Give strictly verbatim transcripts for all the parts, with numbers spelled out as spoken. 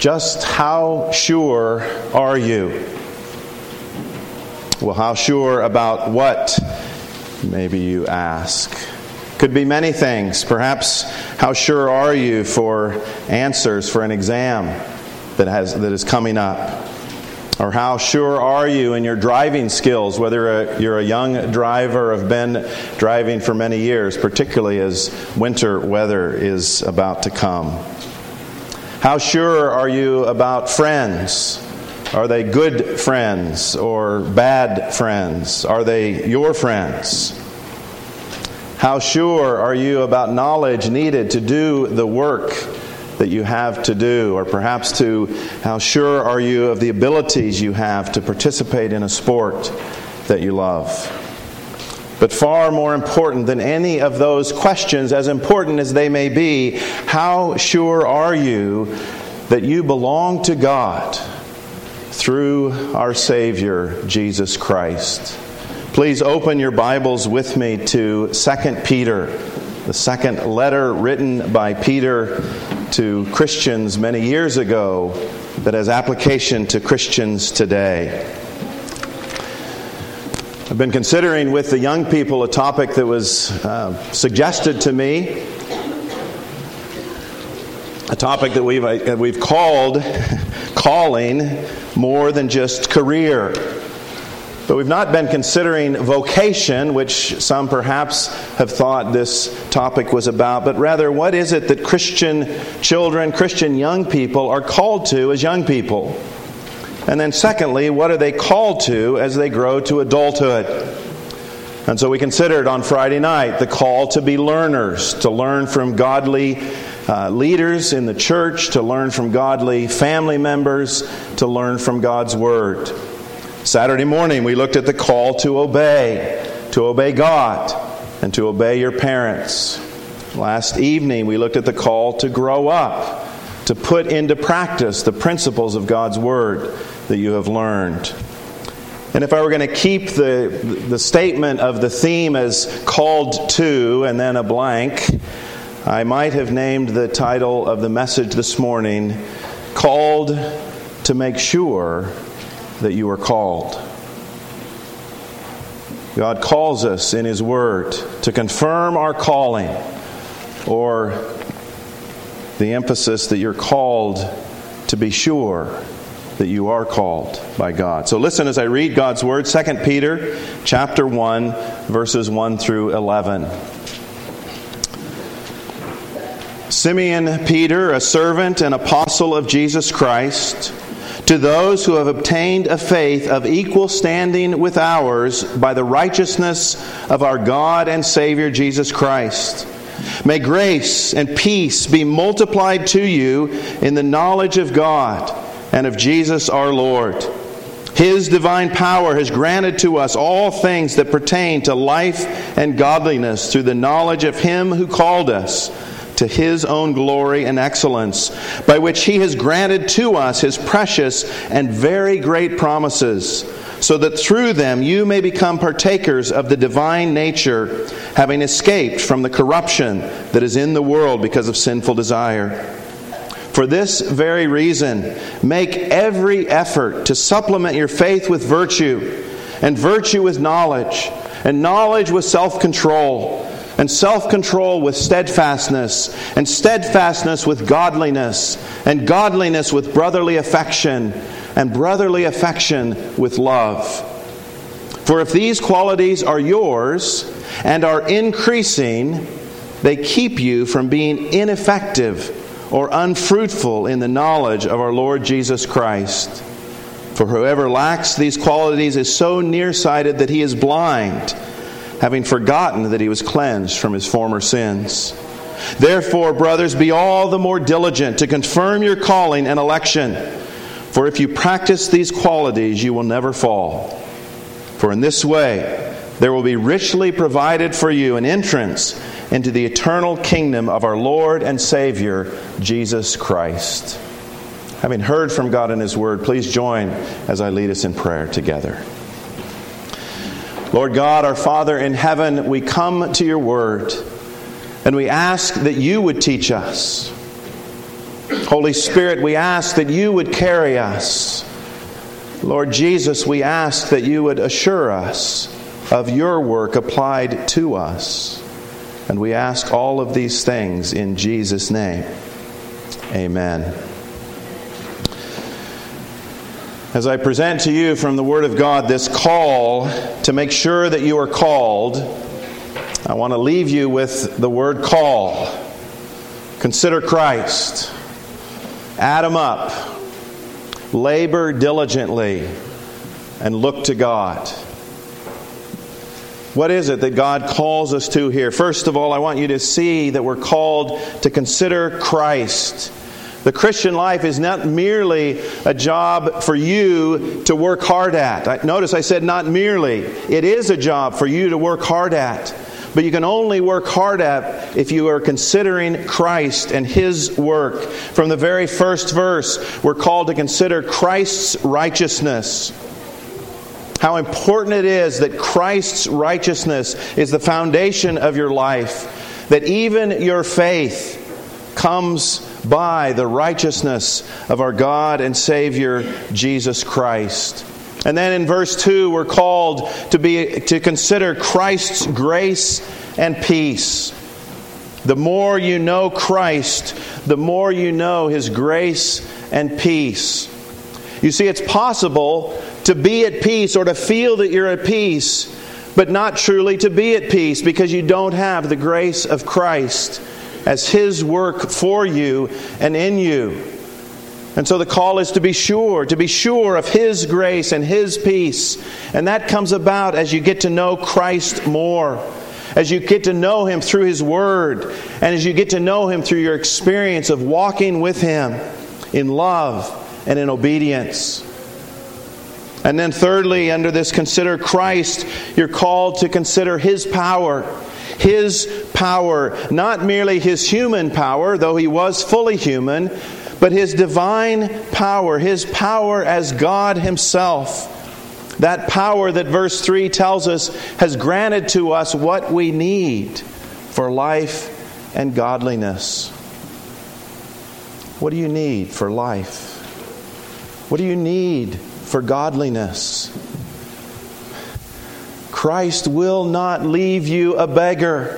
just how sure are you? Well, how sure about what, maybe you ask? Could be many things. Perhaps, how sure are you for answers for an exam that has that is coming up? Or how sure are you in your driving skills, whether you're a young driver or have been driving for many years, particularly as winter weather is about to come? How sure are you about friends? Are they good friends or bad friends? Are they your friends? How sure are you about knowledge needed to do the work that you have to do? Or perhaps to how sure are you of the abilities you have to participate in a sport that you love? But far more important than any of those questions, as important as they may be, how sure are you that you belong to God through our Savior, Jesus Christ? Please open your Bibles with me to Second Peter, the second letter written by Peter to Christians many years ago that has application to Christians today. I've been considering with the young people a topic that was uh, suggested to me, a topic that we've uh, we've called calling more than just career. But we've not been considering vocation, which some perhaps have thought this topic was about, but rather, what is it that Christian children, Christian young people are called to as young people? And then secondly, what are they called to as they grow to adulthood? And so we considered on Friday night the call to be learners, to learn from godly uh, leaders in the church, to learn from godly family members, to learn from God's Word. Saturday morning, we looked at the call to obey, to obey God, and to obey your parents. Last evening, we looked at the call to grow up, to put into practice the principles of God's Word that you have learned. And if I were going to keep the, the statement of the theme as called to and then a blank, I might have named the title of the message this morning, Called to Make Sure that you are called. God calls us in His Word to confirm our calling, or the emphasis that you're called to be sure that you are called by God. So listen as I read God's Word, Second Peter chapter one, verses one through eleven. Simeon Peter, a servant and apostle of Jesus Christ, to those who have obtained a faith of equal standing with ours by the righteousness of our God and Savior Jesus Christ, may grace and peace be multiplied to you in the knowledge of God and of Jesus our Lord. His divine power has granted to us all things that pertain to life and godliness through the knowledge of Him who called us to His own glory and excellence, by which He has granted to us His precious and very great promises, so that through them you may become partakers of the divine nature, having escaped from the corruption that is in the world because of sinful desire. For this very reason, make every effort to supplement your faith with virtue, and virtue with knowledge, and knowledge with self-control, and self-control with steadfastness, and steadfastness with godliness, and godliness with brotherly affection, and brotherly affection with love. For if these qualities are yours and are increasing, they keep you from being ineffective or unfruitful in the knowledge of our Lord Jesus Christ. For whoever lacks these qualities is so nearsighted that he is blind, having forgotten that he was cleansed from his former sins. Therefore, brothers, be all the more diligent to confirm your calling and election. For if you practice these qualities, you will never fall. For in this way, there will be richly provided for you an entrance into the eternal kingdom of our Lord and Savior, Jesus Christ. Having heard from God in His Word, please join as I lead us in prayer together. Lord God, our Father in heaven, we come to your Word, and we ask that you would teach us. Holy Spirit, we ask that you would carry us. Lord Jesus, we ask that you would assure us of your work applied to us. And we ask all of these things in Jesus' name. Amen. As I present to you from the Word of God this call to make sure that you are called, I want to leave you with the word call. Consider Christ. Add him up. Labor diligently and look to God. What is it that God calls us to here? First of all, I want you to see that we're called to consider Christ. The Christian life is not merely a job for you to work hard at. Notice I said not merely. It is a job for you to work hard at. But you can only work hard at if you are considering Christ and His work. From the very first verse, we're called to consider Christ's righteousness. How important it is that Christ's righteousness is the foundation of your life. That even your faith comes by the righteousness of our God and Savior, Jesus Christ. And then in verse two, we're called to be to consider Christ's grace and peace. The more you know Christ, the more you know His grace and peace. You see, it's possible to be at peace or to feel that you're at peace, but not truly to be at peace because you don't have the grace of Christ as His work for you and in you. And so the call is to be sure, to be sure of His grace and His peace. And that comes about as you get to know Christ more, as you get to know Him through His Word, and as you get to know Him through your experience of walking with Him in love and in obedience. And then thirdly, under this consider Christ, you're called to consider His power. His power, not merely His human power, though He was fully human, but His divine power, His power as God Himself. That power that verse three tells us has granted to us what we need for life and godliness. What do you need for life? What do you need for godliness? Christ will not leave you a beggar.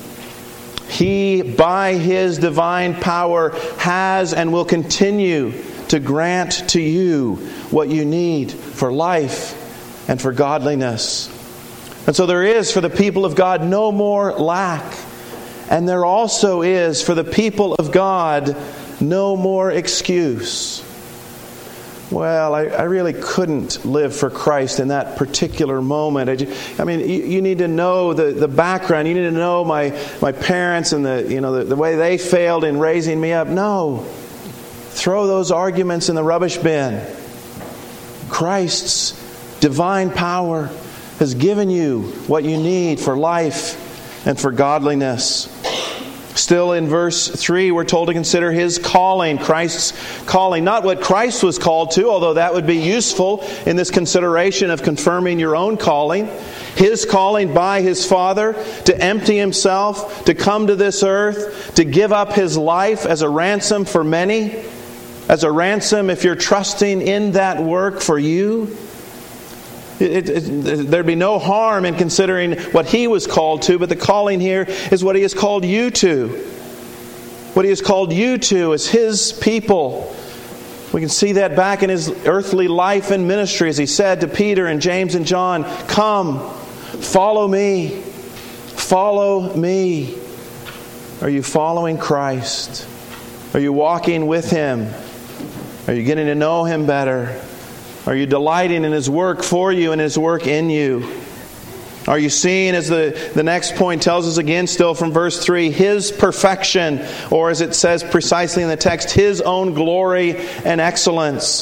He, by His divine power, has and will continue to grant to you what you need for life and for godliness. And so there is for the people of God no more lack. And there also is for the people of God no more excuse. Well, I, I really couldn't live for Christ in that particular moment. I, just, I mean, you, you need to know the, the background. You need to know my, my parents and the you know the, the way they failed in raising me up. No. Throw those arguments in the rubbish bin. Christ's divine power has given you what you need for life and for godliness. Still in verse three, we're told to consider His calling, Christ's calling. Not what Christ was called to, although that would be useful in this consideration of confirming your own calling. His calling by His Father to empty Himself, to come to this earth, to give up His life as a ransom for many, as a ransom if you're trusting in that work for you. It, it, it, there'd be no harm in considering what He was called to, but the calling here is what He has called you to. What He has called you to as His people. We can see that back in His earthly life and ministry as He said to Peter and James and John, "Come, follow me, follow me." Are you following Christ? Are you walking with Him? Are you getting to know Him better? Are you delighting in His work for you and His work in you? Are you seeing, as the, the next point tells us again still from verse three, His perfection, or as it says precisely in the text, His own glory and excellence.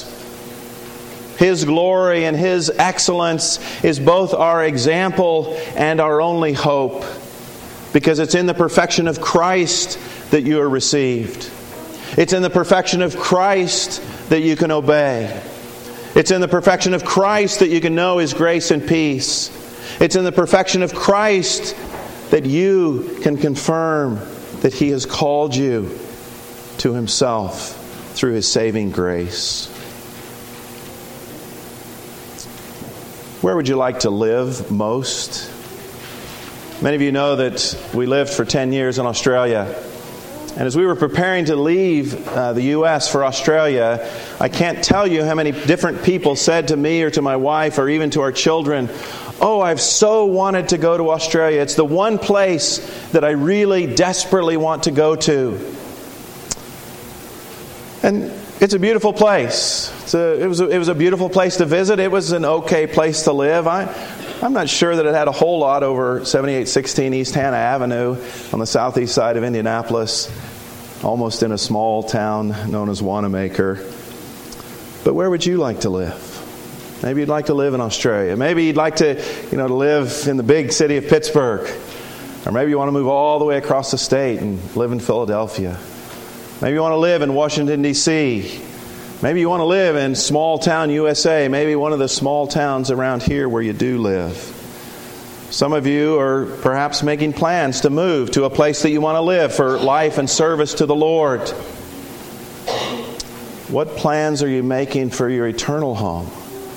His glory and His excellence is both our example and our only hope, because it's in the perfection of Christ that you are received. It's in the perfection of Christ that you can obey. It's in the perfection of Christ that you can know His grace and peace. It's in the perfection of Christ that you can confirm that He has called you. to Himself through His saving grace. Where would you like to live most? Many of you know that we lived for ten years in Australia. And as we were preparing to leave uh, the U S for Australia, I can't tell you how many different people said to me or to my wife or even to our children, "Oh, I've so wanted to go to Australia. It's the one place that I really desperately want to go to." And it's a beautiful place. It's a, it was a, it was a beautiful place to visit. It was an okay place to live. I, I'm not sure that it had a whole lot over seventy-eight sixteen East Hannah Avenue on the southeast side of Indianapolis, almost in a small town known as Wanamaker. But where would you like to live? Maybe you'd like to live in Australia. Maybe you'd like to, you know, to live in the big city of Pittsburgh. Or maybe you want to move all the way across the state and live in Philadelphia. Maybe you want to live in Washington, D C Maybe you want to live in small town U S A. Maybe one of the small towns around here where you do live. Some of you are perhaps making plans to move to a place that you want to live for life and service to the Lord. What plans are you making for your eternal home?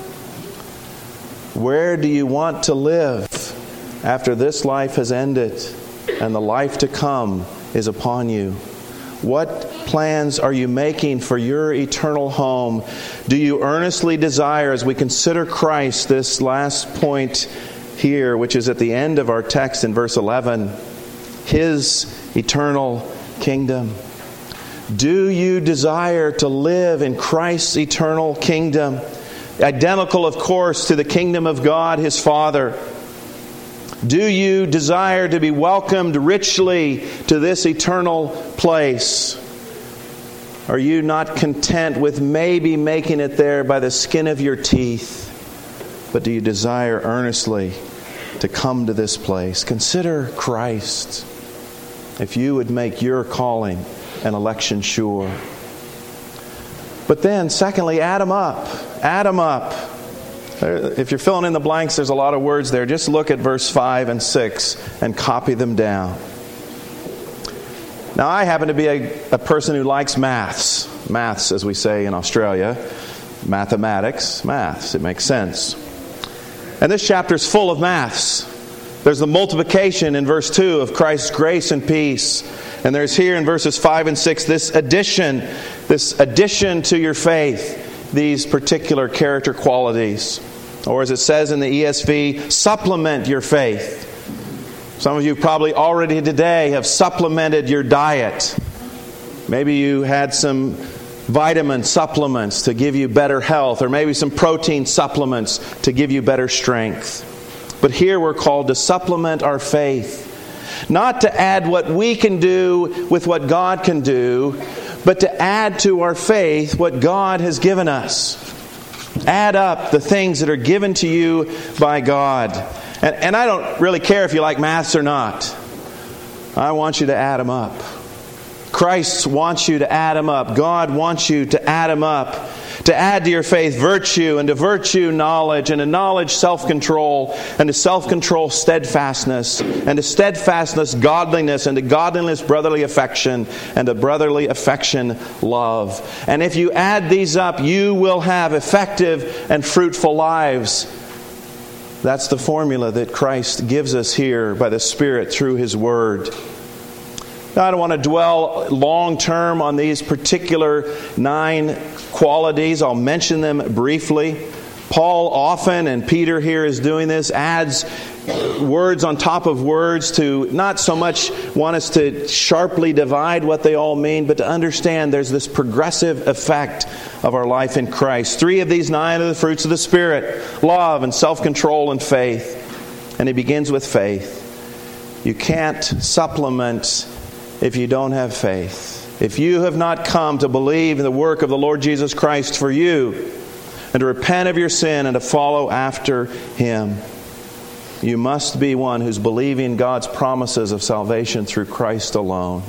Where do you want to live after this life has ended and the life to come is upon you? What plans are you making for your eternal home? Do you earnestly desire, as we consider Christ, this last point here, which is at the end of our text in verse eleven, His eternal kingdom? Do you desire to live in Christ's eternal kingdom? Identical, of course, to the kingdom of God, His Father. Do you desire to be welcomed richly to this eternal place? Are you not content with maybe making it there by the skin of your teeth? But do you desire earnestly to come to this place? Consider Christ, if you would make your calling and election sure. But then, secondly, add them up. Add them up. If you're filling in the blanks, there's a lot of words there. Just look at verse five and six and copy them down. Now, I happen to be a, a person who likes maths. Maths, as we say in Australia. Mathematics, maths. It makes sense. And this chapter is full of maths. There's the multiplication in verse two of Christ's grace and peace. And there's here in verses five and six this addition, this addition to your faith, these particular character qualities. Or as it says in the E S V, supplement your faith. Some of you probably already today have supplemented your diet. Maybe you had some vitamin supplements to give you better health, or maybe some protein supplements to give you better strength. But here we're called to supplement our faith. Not to add what we can do with what God can do, but to add to our faith what God has given us. Add up the things that are given to you by God. And, and I don't really care if you like maths or not. I want you to add them up. Christ wants you to add them up. God wants you to add them up. To add to your faith virtue, and to virtue knowledge, and to knowledge self-control, and to self-control steadfastness, and to steadfastness godliness, and to godliness brotherly affection, and to brotherly affection love. And if you add these up, you will have effective and fruitful lives. That's the formula that Christ gives us here by the Spirit through His Word. Now, I don't want to dwell long-term on these particular nine qualities. I'll mention them briefly. Paul often, and Peter here is doing this, adds words on top of words to not so much want us to sharply divide what they all mean, but to understand there's this progressive effect of our life in Christ. Three of these nine are the fruits of the Spirit: love and self-control and faith. And he begins with faith. You can't supplement if you don't have faith. If you have not come to believe in the work of the Lord Jesus Christ for you, and to repent of your sin and to follow after Him, you must be one who's believing God's promises of salvation through Christ alone.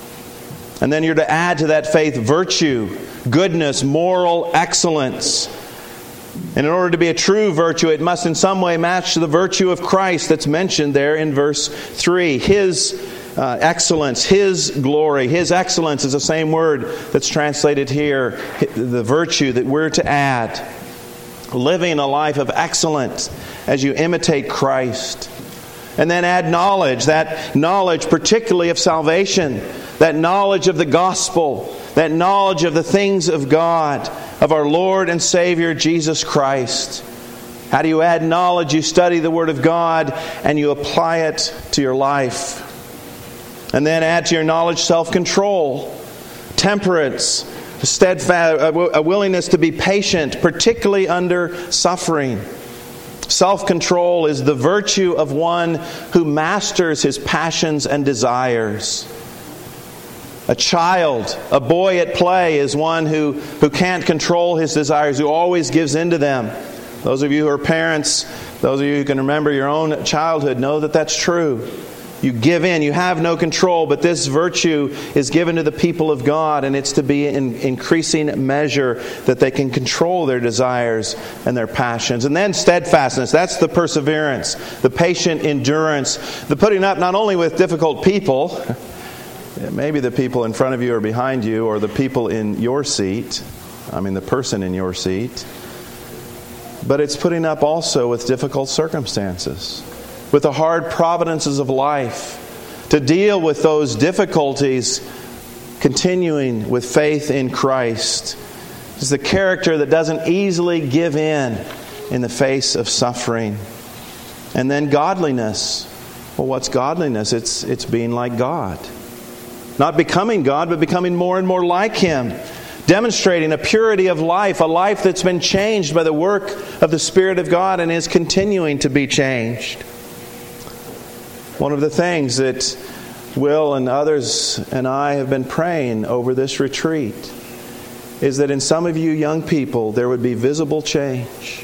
And then you're to add to that faith virtue, goodness, moral excellence. And in order to be a true virtue, it must in some way match the virtue of Christ that's mentioned there in verse three. His uh, excellence, His glory. His excellence is the same word that's translated here, the virtue that we're to add. Living a life of excellence as you imitate Christ. And then add knowledge, that knowledge particularly of salvation, that knowledge of the gospel, that knowledge of the things of God, of our Lord and Savior Jesus Christ. How do you add knowledge? You study the Word of God and you apply it to your life. And then add to your knowledge self-control, temperance, steadfast, a willingness to be patient, particularly under suffering. Self-control is the virtue of one who masters his passions and desires. A child, a boy at play, is one who, who can't control his desires, who always gives in to them. Those of you who are parents, those of you who can remember your own childhood, know that that's true. You give in, you have no control, but this virtue is given to the people of God, and it's to be in increasing measure that they can control their desires and their passions. And then steadfastness, that's the perseverance, the patient endurance, the putting up not only with difficult people, maybe the people in front of you or behind you, or the people in your seat, I mean the person in your seat, but it's putting up also with difficult circumstances, with the hard providences of life, to deal with those difficulties, continuing with faith in Christ. It's the character that doesn't easily give in in the face of suffering. And then godliness. Well, what's godliness? It's, it's being like God. Not becoming God, but becoming more and more like Him. Demonstrating a purity of life, a life that's been changed by the work of the Spirit of God and is continuing to be changed. One of the things that Will and others and I have been praying over this retreat is that in some of you young people there would be visible change.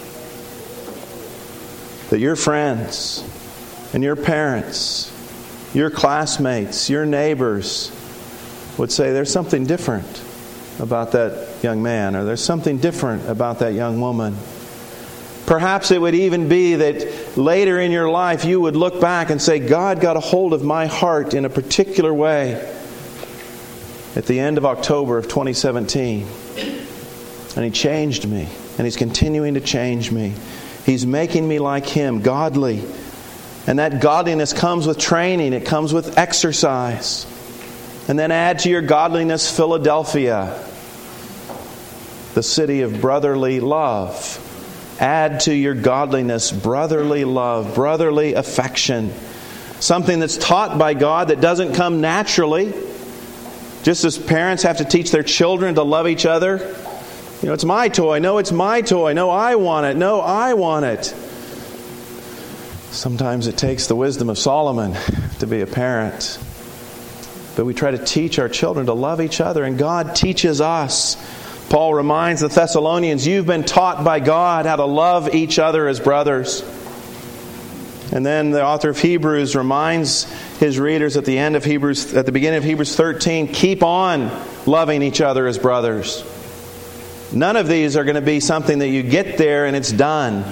That your friends and your parents, your classmates, your neighbors would say there's something different about that young man, or there's something different about that young woman. Perhaps it would even be that later in your life you would look back and say, God got a hold of my heart in a particular way at the end of October of twenty seventeen. And He changed me. And He's continuing to change me. He's making me like Him, godly. And that godliness comes with training. It comes with exercise. And then add to your godliness Philadelphia, the city of brotherly love. Add to your godliness brotherly love, brotherly affection. Something that's taught by God that doesn't come naturally. Just as parents have to teach their children to love each other. You know, it's my toy. No, it's my toy. No, I want it. No, I want it. Sometimes it takes the wisdom of Solomon to be a parent. But we try to teach our children to love each other, and God teaches us. Paul reminds the Thessalonians, you've been taught by God how to love each other as brothers. And then the author of Hebrews reminds his readers at the end of Hebrews, at the beginning of Hebrews thirteen, keep on loving each other as brothers. None of these are going to be something that you get there and it's done.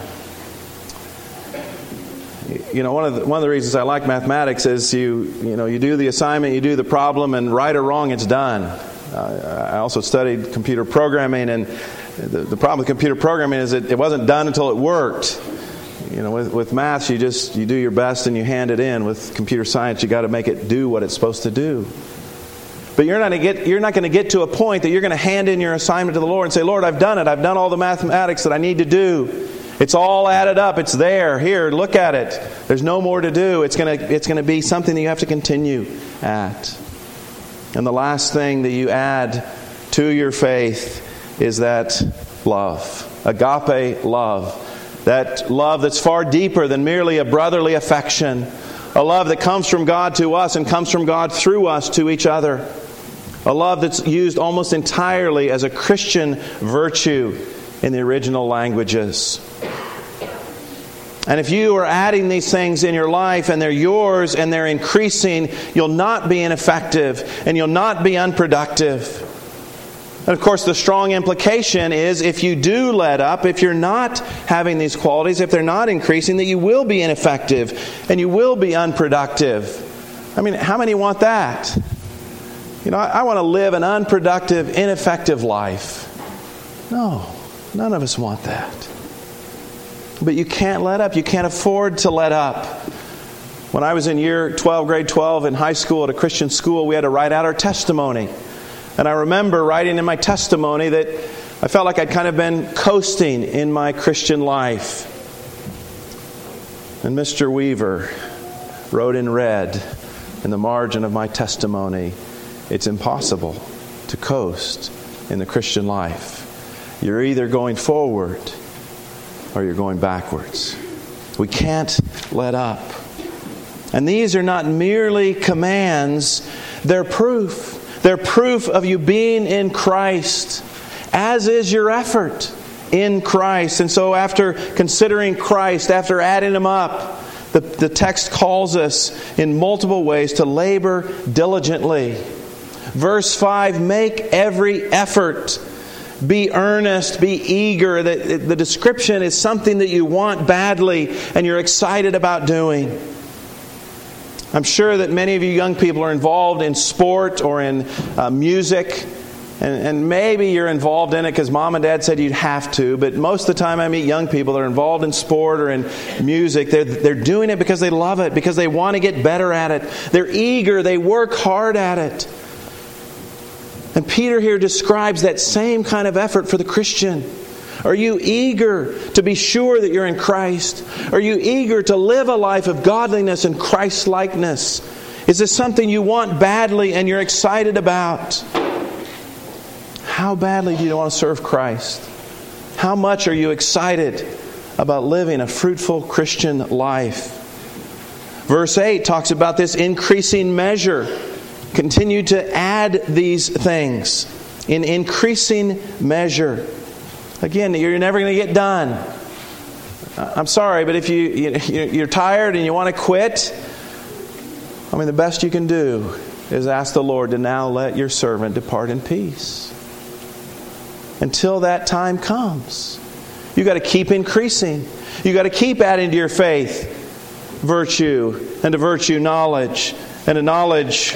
You know, one of the, one of the reasons I like mathematics is you you know you do the assignment, you do the problem, and right or wrong, it's done. Uh, I also studied computer programming, and the, the problem with computer programming is that it wasn't done until it worked. You know, with, with maths, you just you do your best and you hand it in. With computer science, you got to make it do what it's supposed to do. But you're not going to get you're not going to get to a point that you're going to hand in your assignment to the Lord and say, Lord, I've done it. I've done all the mathematics that I need to do. It's all added up. It's there. Here, look at it. There's no more to do. It's going to it's going to be something that you have to continue at. And the last thing that you add to your faith is that love. Agape love. That love that's far deeper than merely a brotherly affection. A love that comes from God to us and comes from God through us to each other. A love that's used almost entirely as a Christian virtue in the original languages. And if you are adding these things in your life and they're yours and they're increasing, you'll not be ineffective and you'll not be unproductive. And of course, the strong implication is if you do let up, if you're not having these qualities, if they're not increasing, that you will be ineffective and you will be unproductive. I mean, how many want that? You know, I, I want to live an unproductive, ineffective life. No, none of us want that. But you can't let up. You can't afford to let up. When I was in year twelve, grade twelve in high school at a Christian school, we had to write out our testimony. And I remember writing in my testimony that I felt like I'd kind of been coasting in my Christian life. And Mister Weaver wrote in red in the margin of my testimony, it's impossible to coast in the Christian life. You're either going forward or you're going backwards. We can't let up. And these are not merely commands, they're proof. They're proof of you being in Christ, as is your effort in Christ. And so after considering Christ, after adding Him up, the, the text calls us in multiple ways to labor diligently. Verse five, make every effort. Be earnest, be eager. The, the description is something that you want badly and you're excited about doing. I'm sure that many of you young people are involved in sport or in uh, music. And, and maybe you're involved in it because mom and dad said you'd have to. But most of the time I meet young people that are involved in sport or in music. They're, they're doing it because they love it, because they want to get better at it. They're eager. They work hard at it. And Peter here describes that same kind of effort for the Christian. Are you eager to be sure that you're in Christ? Are you eager to live a life of godliness and Christ-likeness? Is this something you want badly and you're excited about? How badly do you want to serve Christ? How much are you excited about living a fruitful Christian life? Verse eight talks about this increasing measure. Continue to add these things in increasing measure. Again, you're never going to get done. I'm sorry, but if you, you, you're tired and you want to quit, I mean, the best you can do is ask the Lord to now let your servant depart in peace. Until that time comes. You've got to keep increasing. You've got to keep adding to your faith virtue, and to virtue knowledge, and to knowledge,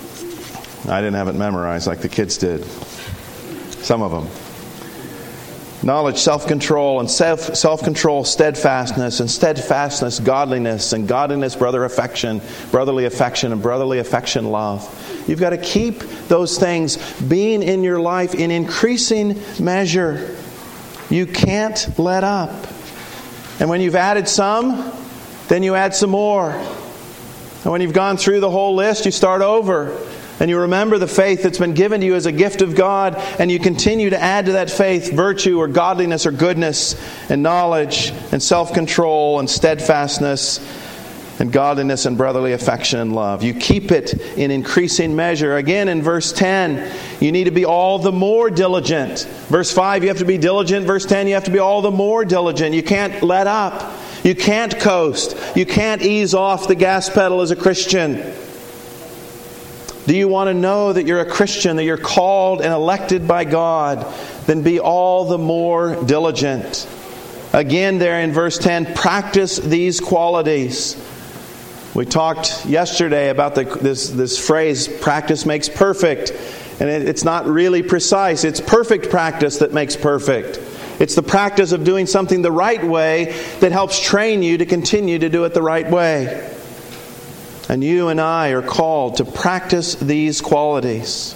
I didn't have it memorized like the kids did. Some of them. Knowledge, self-control, and self, self-control, steadfastness, and steadfastness, godliness, and godliness, brother affection, brotherly affection, and brotherly affection, love. You've got to keep those things being in your life in increasing measure. You can't let up. And when you've added some, then you add some more. And when you've gone through the whole list, you start over. And you remember the faith that's been given to you as a gift of God, and you continue to add to that faith virtue or godliness or goodness and knowledge and self-control and steadfastness and godliness and brotherly affection and love. You keep it in increasing measure. Again, in verse ten, you need to be all the more diligent. Verse five, you have to be diligent. Verse ten, you have to be all the more diligent. You can't let up. You can't coast. You can't ease off the gas pedal as a Christian. Do you want to know that you're a Christian, that you're called and elected by God? Then be all the more diligent. Again, there in verse ten, practice these qualities. We talked yesterday about the, this, this phrase, practice makes perfect. And it, it's not really precise. It's perfect practice that makes perfect. It's the practice of doing something the right way that helps train you to continue to do it the right way. And you and I are called to practice these qualities.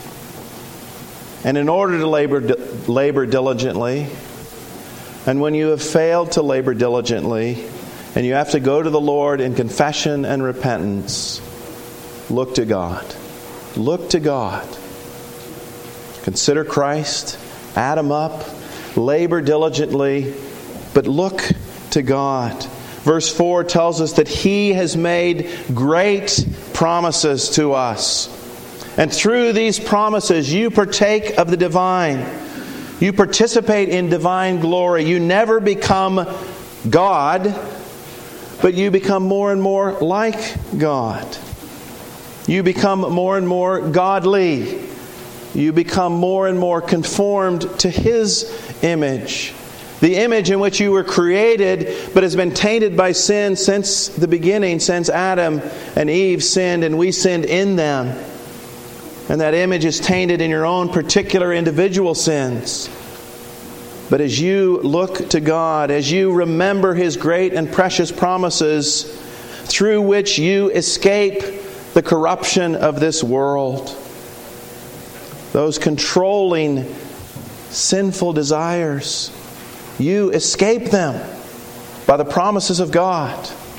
And in order to labor, labor diligently, and when you have failed to labor diligently, and you have to go to the Lord in confession and repentance, look to God. Look to God. Consider Christ, add Him up, labor diligently, but look to God. Verse four tells us that He has made great promises to us. And through these promises, you partake of the divine. You participate in divine glory. You never become God, but you become more and more like God. You become more and more godly. You become more and more conformed to His image. The image in which you were created, but has been tainted by sin since the beginning, since Adam and Eve sinned and we sinned in them. And that image is tainted in your own particular individual sins. But as you look to God, as you remember His great and precious promises through which you escape the corruption of this world, those controlling sinful desires, you escape them by the promises of God.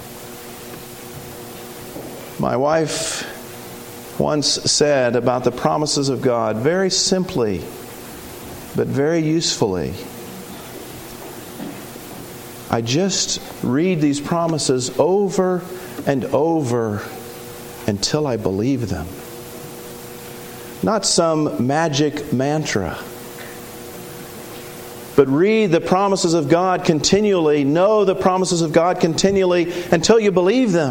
My wife once said about the promises of God, very simply, but very usefully, I just read these promises over and over until I believe them. Not some magic mantra, but read the promises of God continually, know the promises of God continually until you believe them.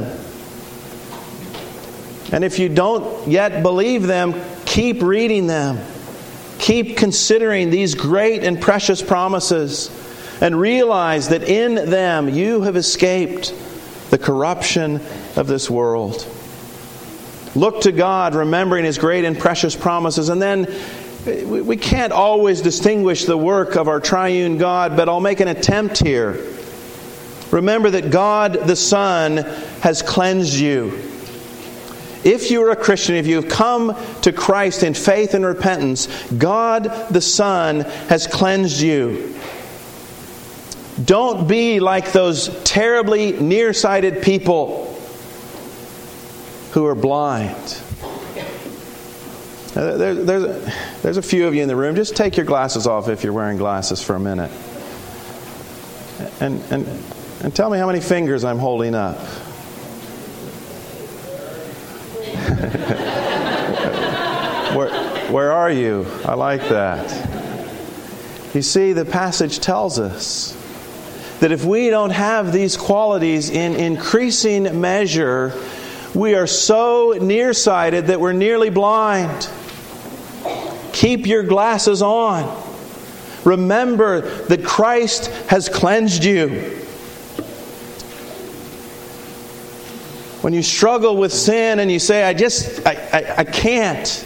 And if you don't yet believe them, keep reading them. Keep considering these great and precious promises and realize that in them you have escaped the corruption of this world. Look to God, remembering His great and precious promises. And then we can't always distinguish the work of our triune God, but I'll make an attempt here. Remember that God the Son has cleansed you. If you are a Christian, if you've come to Christ in faith and repentance, God the Son has cleansed you. Don't be like those terribly nearsighted people who are blind. There, there's, a, there's a few of you in the room. Just take your glasses off if you're wearing glasses for a minute. And, and, and tell me how many fingers I'm holding up. where, where are you? I like that. You see, the passage tells us that if we don't have these qualities in increasing measure, we are so nearsighted that we're nearly blind. Keep your glasses on. Remember that Christ has cleansed you. When you struggle with sin and you say, I just, I, I, I can't.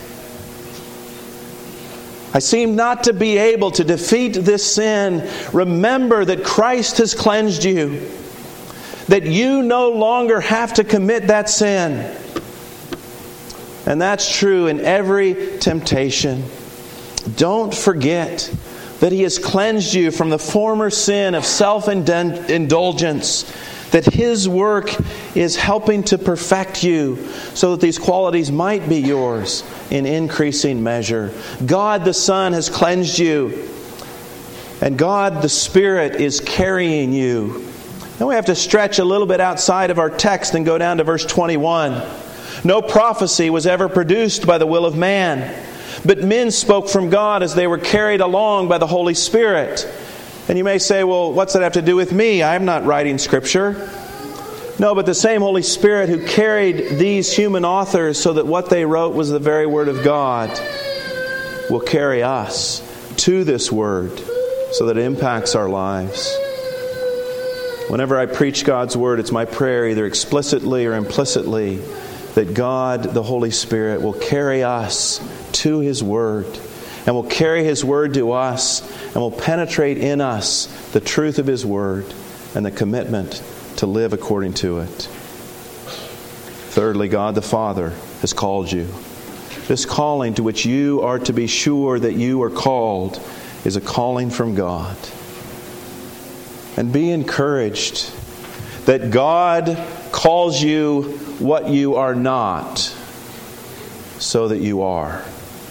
I seem not to be able to defeat this sin. Remember that Christ has cleansed you. That you no longer have to commit that sin. And that's true in every temptation. Don't forget that He has cleansed you from the former sin of self-indulgence. That His work is helping to perfect you so that these qualities might be yours in increasing measure. God the Son has cleansed you. And God the Spirit is carrying you. Then we have to stretch a little bit outside of our text and go down to verse twenty-one. No prophecy was ever produced by the will of man, but men spoke from God as they were carried along by the Holy Spirit. And you may say, well, what's that have to do with me? I'm not writing Scripture. No, but the same Holy Spirit who carried these human authors so that what they wrote was the very Word of God will carry us to this Word so that it impacts our lives. Whenever I preach God's Word, it's my prayer, either explicitly or implicitly, that God, the Holy Spirit, will carry us to His Word and will carry His Word to us and will penetrate in us the truth of His Word and the commitment to live according to it. Thirdly, God the Father has called you. This calling to which you are to be sure that you are called is a calling from God. And be encouraged that God calls you what you are not so that you are.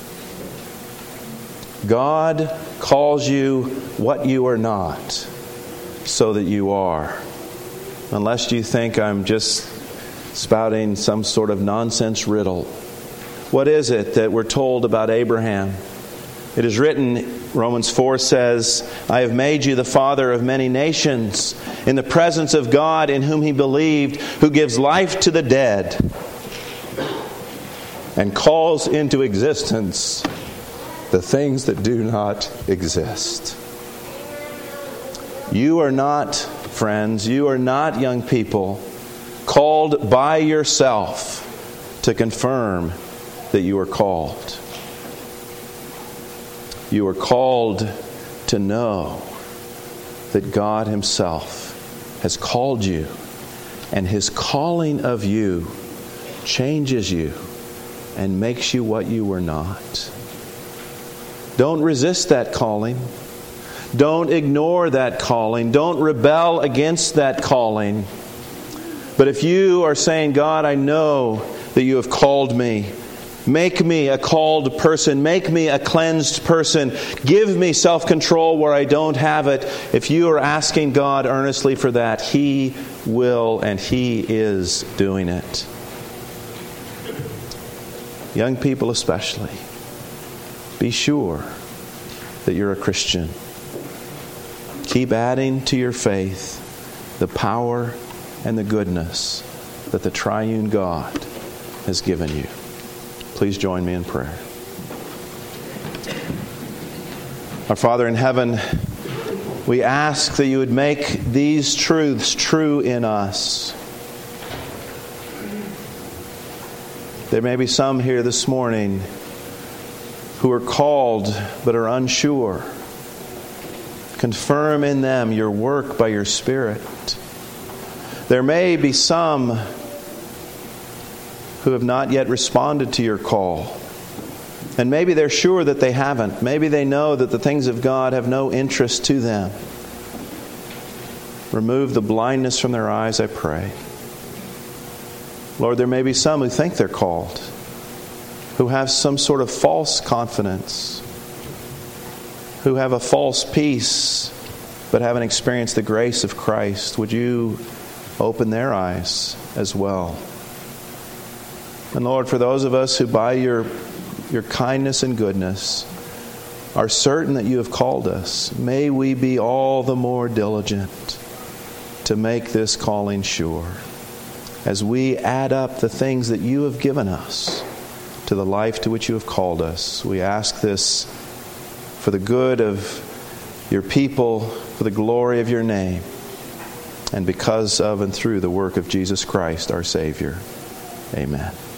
God calls you what you are not so that you are. Unless you think I'm just spouting some sort of nonsense riddle. What is it that we're told about Abraham? It is written, Romans four says, I have made you the father of many nations in the presence of God in whom he believed, who gives life to the dead and calls into existence the things that do not exist. You are not, friends, you are not, young people, called by yourself to confirm that you are called. You are called to know that God Himself has called you, and His calling of you changes you and makes you what you were not. Don't resist that calling. Don't ignore that calling. Don't rebel against that calling. But if you are saying, God, I know that you have called me. Make me a called person. Make me a cleansed person. Give me self-control where I don't have it. If you are asking God earnestly for that, He will, and He is doing it. Young people especially, be sure that you're a Christian. Keep adding to your faith the power and the goodness that the triune God has given you. Please join me in prayer. Our Father in heaven, we ask that you would make these truths true in us. There may be some here this morning who are called but are unsure. Confirm in them your work by your Spirit. There may be some who have not yet responded to your call. And maybe they're sure that they haven't. Maybe they know that the things of God have no interest to them. Remove the blindness from their eyes, I pray. Lord, there may be some who think they're called, who have some sort of false confidence, who have a false peace, but haven't experienced the grace of Christ. Would you open their eyes as well? And Lord, for those of us who by your, your kindness and goodness are certain that you have called us, may we be all the more diligent to make this calling sure as we add up the things that you have given us to the life to which you have called us. We ask this for the good of your people, for the glory of your name, and because of and through the work of Jesus Christ, our Savior. Amen.